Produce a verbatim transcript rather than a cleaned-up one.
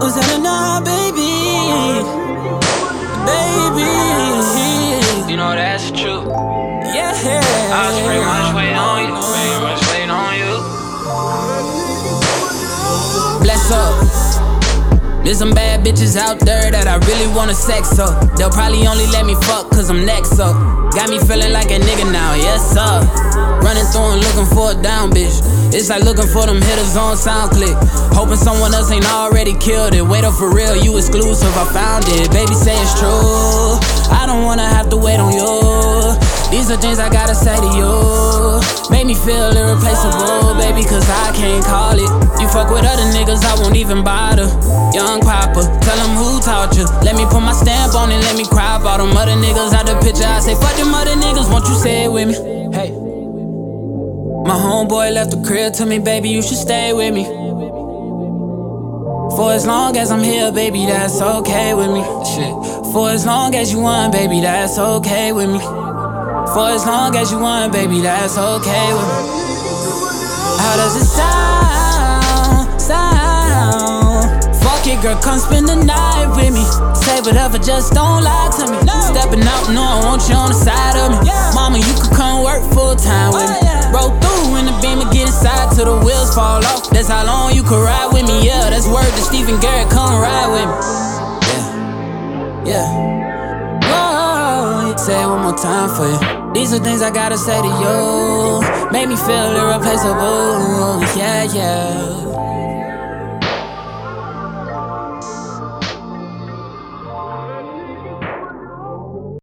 Was that enough, baby? Baby. You know that's true. Yeah. I was pretty much waiting on you. Pretty much waiting on you. Bless up. There's some bad bitches out there that I really wanna sex up. They'll probably only let me fuck cause I'm next up. Got me feeling like a nigga now, yes sir. Running through and looking for a down bitch. It's like looking for them hitters on SoundClick. Hoping someone else ain't already killed it. Wait up for real, you exclusive, I found it. Baby say it's true, I don't wanna have to wait on you. These are things I gotta say to you. Make me feel irreplaceable, baby, cause I can't call it. You fuck with other niggas, I won't even bother. Young Papa, tell them who taught you. Let me put my stamp on it, let me cry about them other niggas out the picture. I say fuck them other niggas, won't you say it with me? Hey. My homeboy left the crib to me, baby, you should stay with me. For as long as I'm here, baby, that's okay with me. Shit. For as long as you want, baby, that's okay with me. For as long as you want, baby, that's okay with me. How does it sound? Sound? Fuck it, girl, come spend the night with me. Say whatever, just don't lie to me. No. Stepping out, no, I want you on the side of me. Yeah. Mama, you could come work full time with me. Oh, yeah. Roll through in the beam and get inside till the wheels fall off. That's how long you could ride with me. Yeah, that's word to Stephen Garrett, come ride with me. Yeah, yeah. Whoa, say it one more time for you. These are things I gotta say to you. Make me feel irreplaceable. Yeah, yeah.